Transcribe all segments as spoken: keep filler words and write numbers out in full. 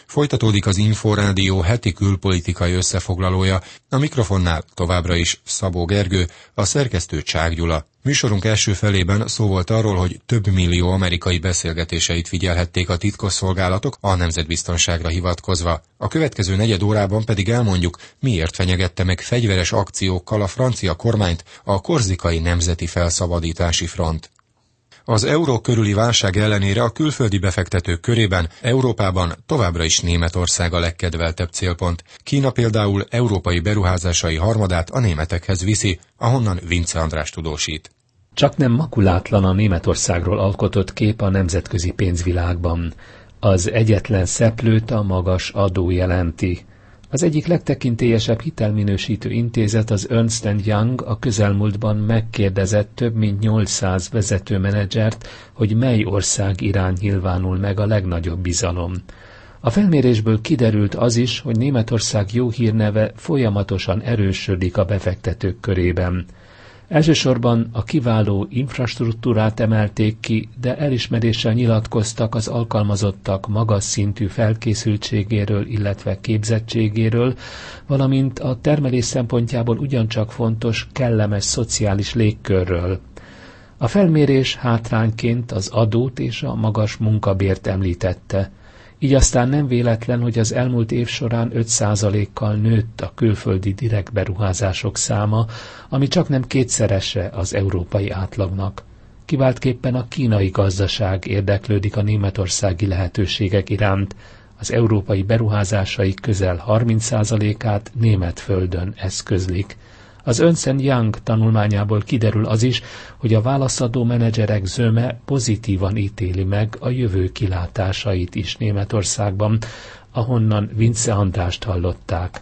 Folytatódik az Inforádió heti külpolitikai összefoglalója, a mikrofonnál továbbra is Szabó Gergő, a szerkesztő Csák Gyula. Műsorunk első felében szó volt arról, hogy több millió amerikai beszélgetéseit figyelhették a titkosszolgálatok a nemzetbiztonságra hivatkozva. A következő negyed órában pedig elmondjuk, miért fenyegette meg fegyveres akciókkal a francia kormányt a korzikai nemzeti felszabadítási front. Az euró körüli válság ellenére a külföldi befektetők körében Európában továbbra is Németország a legkedveltebb célpont. Kína például európai beruházásai harmadát a németekhez viszi, ahonnan Vince András tudósít. Csak nem makulátlan a Németországról alkotott kép a nemzetközi pénzvilágban. Az egyetlen szeplőt a magas adó jelenti. Az egyik legtekintélyesebb hitelminősítő intézet, az Ernst and Young a közelmúltban megkérdezett több mint nyolcszáz vezetőmenedzsert, hogy mely ország irány nyilvánul meg a legnagyobb bizalom. A felmérésből kiderült az is, hogy Németország jó hírneve folyamatosan erősödik a befektetők körében. Elsősorban a kiváló infrastruktúrát emelték ki, de elismeréssel nyilatkoztak az alkalmazottak magas szintű felkészültségéről, illetve képzettségéről, valamint a termelés szempontjából ugyancsak fontos, kellemes szociális légkörről. A felmérés hátrányként az adót és a magas munkabért említette. Így aztán nem véletlen, hogy az elmúlt év során öt százalékkal nőtt a külföldi direkt beruházások száma, ami csaknem kétszerese az európai átlagnak. Kiváltképpen a kínai gazdaság érdeklődik a németországi lehetőségek iránt, az európai beruházásaik közel harminc százalékát német földön eszközlik. Az Ernst and Young tanulmányából kiderül az is, hogy a válaszadó menedzserek zöme pozitívan ítéli meg a jövő kilátásait is Németországban, ahonnan Vince Andrást hallották.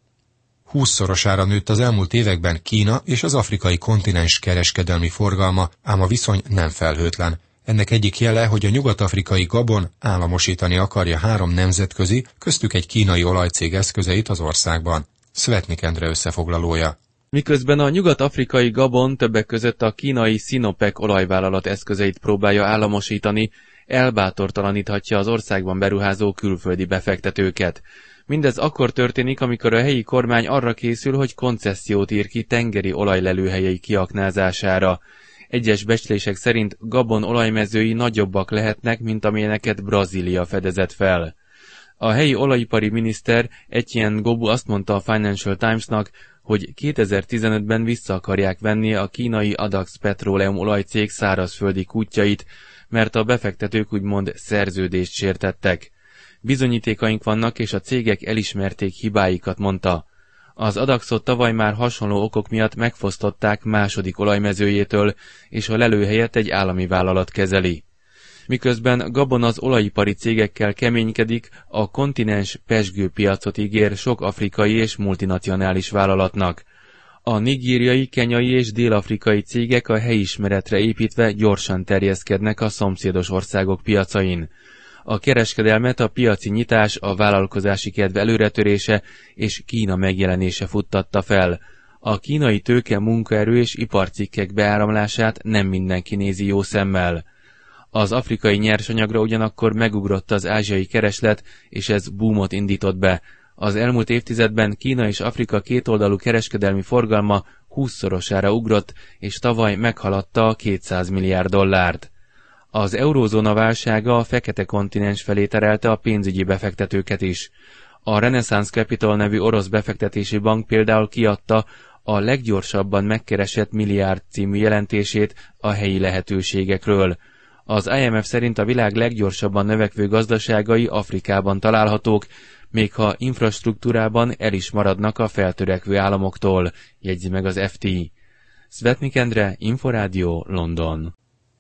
Húszszorosára nőtt az elmúlt években Kína és az afrikai kontinens kereskedelmi forgalma, ám a viszony nem felhőtlen. Ennek egyik jele, hogy a nyugat-afrikai Gabon államosítani akarja három nemzetközi, köztük egy kínai olajcég eszközeit az országban. Szvetnik Endre összefoglalója. Miközben a nyugat-afrikai Gabon többek között a kínai Sinopec olajvállalat eszközeit próbálja államosítani, elbátortalaníthatja az országban beruházó külföldi befektetőket. Mindez akkor történik, amikor a helyi kormány arra készül, hogy koncessziót ír ki tengeri olajlelőhelyei kiaknázására. Egyes becslések szerint Gabon olajmezői nagyobbak lehetnek, mint amilyeneket Brazília fedezett fel. A helyi olajipari miniszter Etienne Gobu azt mondta a Financial Timesnak, hogy kétezer-tizenötben vissza akarják venni a kínai Adax Petroleum olajcég szárazföldi kútjait, mert a befektetők úgymond szerződést sértettek. Bizonyítékaink vannak, és a cégek elismerték hibáikat, mondta. Az Adaxot tavaly már hasonló okok miatt megfosztották második olajmezőjétől, és a lelőhelyet egy állami vállalat kezeli. Miközben Gabon az olajipari cégekkel keménykedik, a kontinens pezsgő piacot ígér sok afrikai és multinacionális vállalatnak. A nigériai, kenyai és dél-afrikai cégek a helyismeretre építve gyorsan terjeszkednek a szomszédos országok piacain. A kereskedelmet a piaci nyitás, a vállalkozási kedv előretörése és Kína megjelenése futtatta fel. A kínai tőke, munkaerő és iparcikkek beáramlását nem mindenki nézi jó szemmel. Az afrikai nyersanyagra ugyanakkor megugrott az ázsiai kereslet, és ez boomot indított be. Az elmúlt évtizedben Kína és Afrika kétoldalú kereskedelmi forgalma húszszorosára ugrott, és tavaly meghaladta a kétszáz milliárd dollárt. Az eurózóna válsága a fekete kontinens felé terelte a pénzügyi befektetőket is. A Renaissance Capital nevű orosz befektetési bank például kiadta a leggyorsabban megkeresett milliárd című jelentését a helyi lehetőségekről. Az I M F szerint a világ leggyorsabban növekvő gazdaságai Afrikában találhatók, még ha infrastruktúrában el is maradnak a feltörekvő államoktól, jegyzi meg az F T. Szvetnik Endre, Inforádió, London.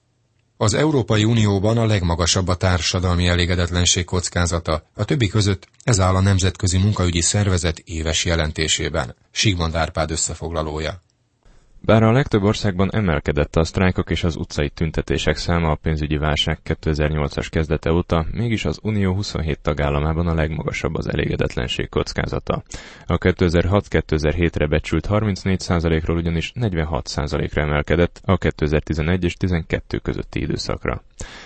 Az Európai Unióban a legmagasabb a társadalmi elégedetlenség kockázata. A többi között ez áll a Nemzetközi Munkaügyi Szervezet éves jelentésében. Sigmond Árpád összefoglalója. Bár a legtöbb országban emelkedett a sztrájkok és az utcai tüntetések száma a pénzügyi válság kétezer-nyolcas kezdete óta, mégis az Unió huszonhét tagállamában a legmagasabb az elégedetlenség kockázata. A kétezer-hat-kétezer-hétre becsült harmincnégy százalékról ugyanis negyvenhat százalékra emelkedett a kétezer-tizenegy és tizenkettő közötti időszakra.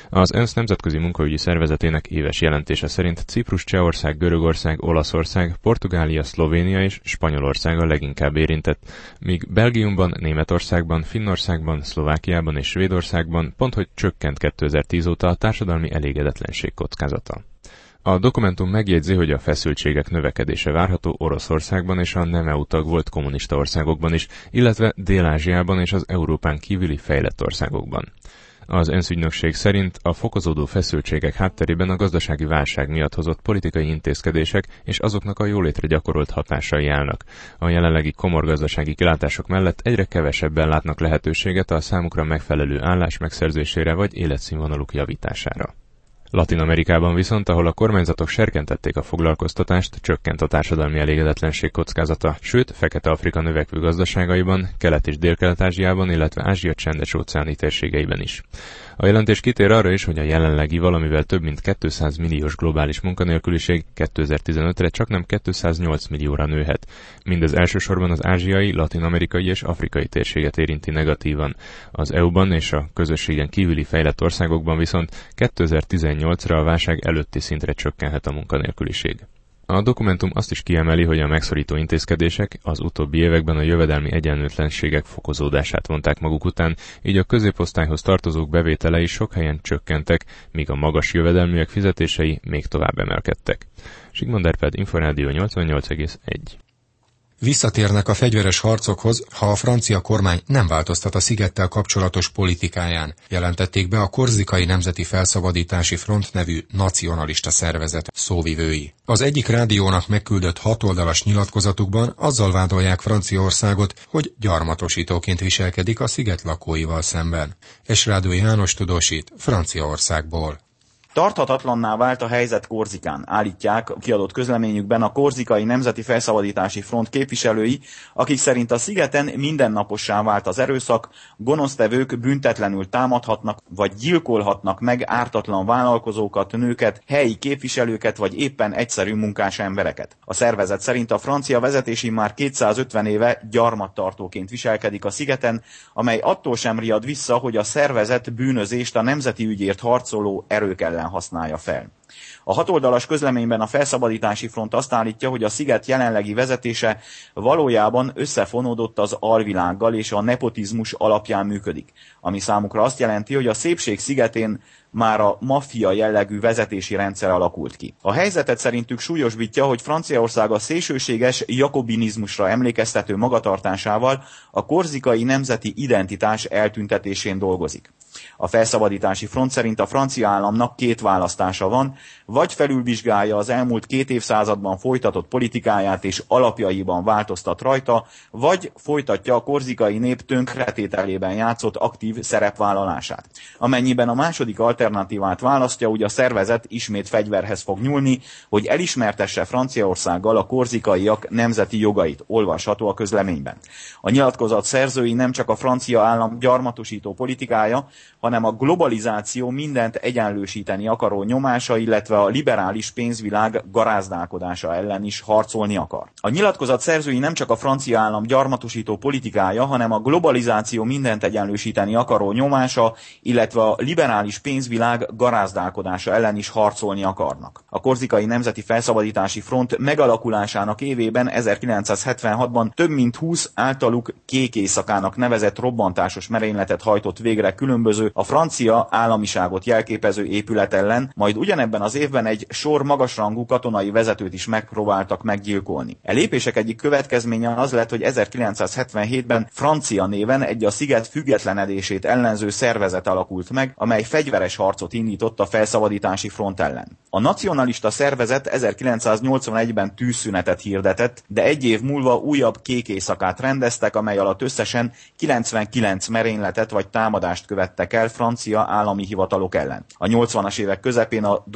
Az ENSZ nemzetközi munkaügyi szervezetének éves jelentése szerint Ciprus, Csehország, Görögország, Olaszország, Portugália, Szlovénia és Spanyolország a leginkább érintett, míg Belgiumban, Németországban, Finnországban, Szlovákiában és Svédországban pont hogy csökkent kétezer-tíz óta a társadalmi elégedetlenség kockázata. A dokumentum megjegyzi, hogy a feszültségek növekedése várható Oroszországban és a nem é u tag volt kommunista országokban is, illetve Dél-Ázsiában és az Európán kívüli fejlett országokban. Az ENSZ ügynökség szerint a fokozódó feszültségek hátterében a gazdasági válság miatt hozott politikai intézkedések és azoknak a jólétre gyakorolt hatásai állnak. A jelenlegi komor gazdasági kilátások mellett egyre kevesebben látnak lehetőséget a számukra megfelelő állás megszerzésére vagy életszínvonaluk javítására. Latin-Amerikában viszont, ahol a kormányzatok serkentették a foglalkoztatást, csökkent a társadalmi elégedetlenség kockázata, sőt, Fekete-Afrika növekvő gazdaságaiban, Kelet- és Dél-Kelet-Ázsiában, illetve Ázsia csendes-óceáni térségeiben is. A jelentés kitér arra is, hogy a jelenlegi valamivel több mint kétszáz milliós globális munkanélküliség kétezer-tizenötre csaknem kétszáznyolc millióra nőhet. Mindez elsősorban az ázsiai, latin-amerikai és afrikai térséget érinti negatívan. Az é u-ban és a közösségen kívüli fejlett országokban viszont kétezer-tizennyolcra a válság előtti szintre csökkenhet a munkanélküliség. A dokumentum azt is kiemeli, hogy a megszorító intézkedések az utóbbi években a jövedelmi egyenlőtlenségek fokozódását vonták maguk után, így a középosztályhoz tartozók bevételei sok helyen csökkentek, míg a magas jövedelműek fizetései még tovább emelkedtek. Sigmund Erped, Inforádió nyolcvannyolc egész egy. Visszatérnek a fegyveres harcokhoz, ha a francia kormány nem változtat a szigettel kapcsolatos politikáján, jelentették be a Korzikai Nemzeti Felszabadítási Front nevű nacionalista szervezet szóvivői. Az egyik rádiónak megküldött hatoldalas nyilatkozatukban azzal vádolják Franciaországot, hogy gyarmatosítóként viselkedik a sziget lakóival szemben. Esrádó János tudósít Franciaországból. Tarthatatlanná vált a helyzet Korzikán, állítják a kiadott közleményükben a Korzikai Nemzeti Felszabadítási Front képviselői, akik szerint a szigeten mindennapossá vált az erőszak, gonosztevők büntetlenül támadhatnak vagy gyilkolhatnak meg ártatlan vállalkozókat, nőket, helyi képviselőket vagy éppen egyszerű munkás embereket. A szervezet szerint a francia vezetés immár kétszázötven éve gyarmattartóként viselkedik a szigeten, amely attól sem riad vissza, hogy a szervezet bűnözést a nemzeti ügyért harcoló erők ellen használja fel. A hatoldalas közleményben a Felszabadítási Front azt állítja, hogy a sziget jelenlegi vezetése valójában összefonódott az alvilággal és a nepotizmus alapján működik, ami számukra azt jelenti, hogy a szépség szigetén már a maffia jellegű vezetési rendszer alakult ki. A helyzetet szerintük súlyosbítja, hogy Franciaország a szélsőséges jakobinizmusra emlékeztető magatartásával a korzikai nemzeti identitás eltüntetésén dolgozik. A Felszabadítási Front szerint a francia államnak két választása van, vagy felülvizsgálja az elmúlt két évszázadban folytatott politikáját és alapjaiban változtat rajta, vagy folytatja a korzikai nép tönkretételében játszott aktív szerepvállalását. Amennyiben a második alternatívát választja, úgy a szervezet ismét fegyverhez fog nyúlni, hogy elismertesse Franciaországgal a korzikaiak nemzeti jogait, olvasható a közleményben. A nyilatkozat szerzői nem csak a francia állam gyarmatosító politikája, hanem a globalizáció mindent egyenlősíteni akaró nyomása, illetve a liberális pénzvilág garázdálkodása ellen is harcolni akar. A nyilatkozat szerzői nem csak a francia állam gyarmatosító politikája, hanem a globalizáció mindent egyenlősíteni akaró nyomása, illetve a liberális pénzvilág garázdálkodása ellen is harcolni akarnak. A Korzikai Nemzeti Felszabadítási Front megalakulásának évében ezerkilencszázhetvenhatban több mint húsz általuk kék éjszakának nevezett robbantásos merényletet hajtott végre különböző a francia államiságot jelképező épület ellen, majd ugyanebben az évben egy sor magasrangú katonai vezetőt is megpróbáltak meggyilkolni. E lépések egyik következménye az lett, hogy ezerkilencszázhetvenhétben francia néven egy a sziget függetlenedését ellenző szervezet alakult meg, amely fegyveres harcot indított a Felszabadítási Front ellen. A nacionalista szervezet ezerkilencszáznyolcvanegyben tűzszünetet hirdetett, de egy év múlva újabb kék éjszakát rendeztek, amely alatt összesen kilencvenkilenc merényletet vagy támadást követtek el francia állami hivatalok ellen. A nyolcvanas évek közepén a drog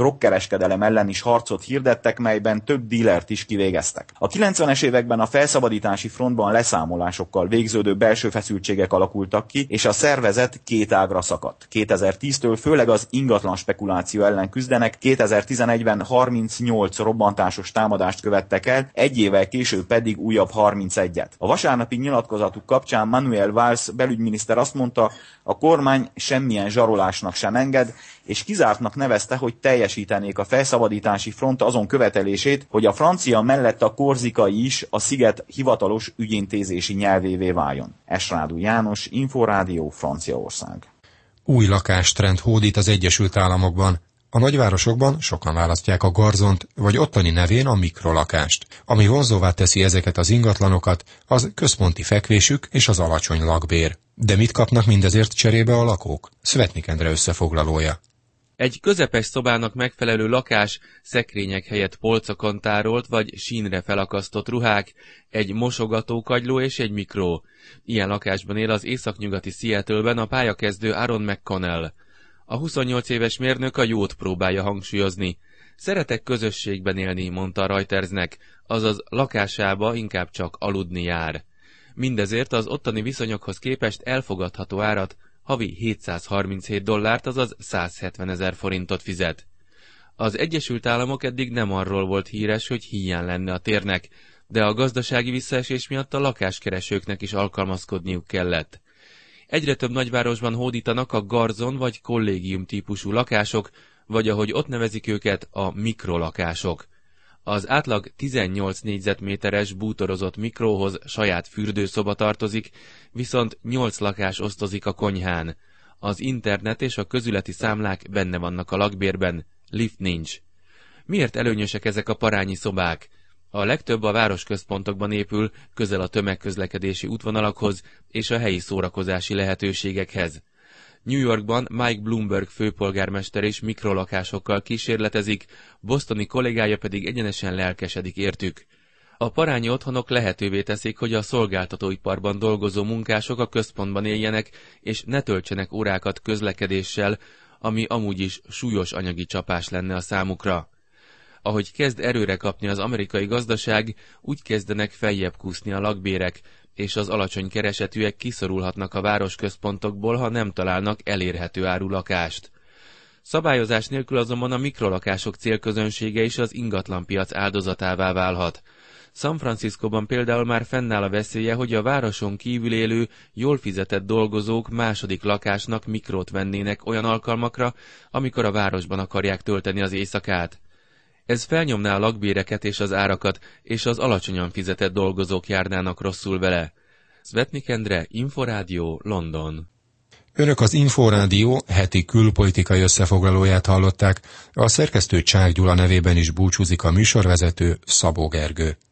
drogkereskedelem ellen is harcot hirdettek, melyben több dílert is kivégeztek. A kilencvenes években a felszabadítási frontban leszámolásokkal végződő belső feszültségek alakultak ki, és a szervezet két ágra szakadt. kétezer-tíztől főleg az ingatlan spekuláció ellen küzdenek, kétezer-tizenegyben harmincnyolc robbantásos támadást követtek el, egy évvel később pedig újabb harmincegyet. A vasárnapi nyilatkozatuk kapcsán Manuel Valls belügyminiszter azt mondta, a kormány semmilyen zsarolásnak sem enged, és kizártnak nevezte, hogy teljesítenék a felszabadítási front azon követelését, hogy a francia mellett a korzikai is a sziget hivatalos ügyintézési nyelvévé váljon. Esrádú János, Inforádió, Franciaország. Új lakástrend hódít az Egyesült Államokban. A nagyvárosokban sokan választják a garzont, vagy ottani nevén a mikrolakást. Ami vonzóvá teszi ezeket az ingatlanokat, az központi fekvésük és az alacsony lakbér. De mit kapnak mindezért cserébe a lakók? Szvetnik Endre összefoglalója. Egy közepes szobának megfelelő lakás, szekrények helyett polcokon tárolt vagy sínre felakasztott ruhák, egy mosogatókagyló és egy mikró. Ilyen lakásban él az északnyugati Seattle-ben a pályakezdő Aaron McConnell. A huszonnyolc éves mérnök a jót próbálja hangsúlyozni. Szeretek közösségben élni, mondta a Reutersnek, azaz lakásába inkább csak aludni jár. Mindezért az ottani viszonyokhoz képest elfogadható árat, havi hétszázharminchét dollárt, azaz százhetvenezer forintot fizet. Az Egyesült Államok eddig nem arról volt híres, hogy hiány lenne a térnek, de a gazdasági visszaesés miatt a lakáskeresőknek is alkalmazkodniuk kellett. Egyre több nagyvárosban hódítanak a garzon vagy kollégium típusú lakások, vagy ahogy ott nevezik őket, a mikrolakások. Az átlag tizennyolc négyzetméteres bútorozott mikróhoz saját fürdőszoba tartozik, viszont nyolc lakás osztozik a konyhán. Az internet és a közületi számlák benne vannak a lakbérben, lift nincs. Miért előnyösek ezek a parányi szobák? A legtöbb a városközpontokban épül, közel a tömegközlekedési útvonalakhoz és a helyi szórakozási lehetőségekhez. New Yorkban Mike Bloomberg főpolgármester is mikrolakásokkal kísérletezik, bostoni kollégája pedig egyenesen lelkesedik értük. A parányi otthonok lehetővé teszik, hogy a szolgáltatóiparban dolgozó munkások a központban éljenek, és ne töltsenek órákat közlekedéssel, ami amúgy is súlyos anyagi csapás lenne a számukra. Ahogy kezd erőre kapni az amerikai gazdaság, úgy kezdenek feljebb kúszni a lakbérek, és az alacsony keresetűek kiszorulhatnak a városközpontokból, ha nem találnak elérhető áru lakást. Szabályozás nélkül azonban a mikrolakások célközönsége is az ingatlanpiac áldozatává válhat. San Franciscóban például már fennáll a veszélye, hogy a városon kívül élő, jól fizetett dolgozók második lakásnak mikrót vennének olyan alkalmakra, amikor a városban akarják tölteni az éjszakát. Ez felnyomná a lakbéreket és az árakat, és az alacsonyan fizetett dolgozók járnának rosszul vele. Szvetnik Endre, Inforádió, London. Önök az Inforádió heti külpolitikai összefoglalóját hallották, a szerkesztő Csák Gyula nevében is búcsúzik a műsorvezető, Szabó Gergő.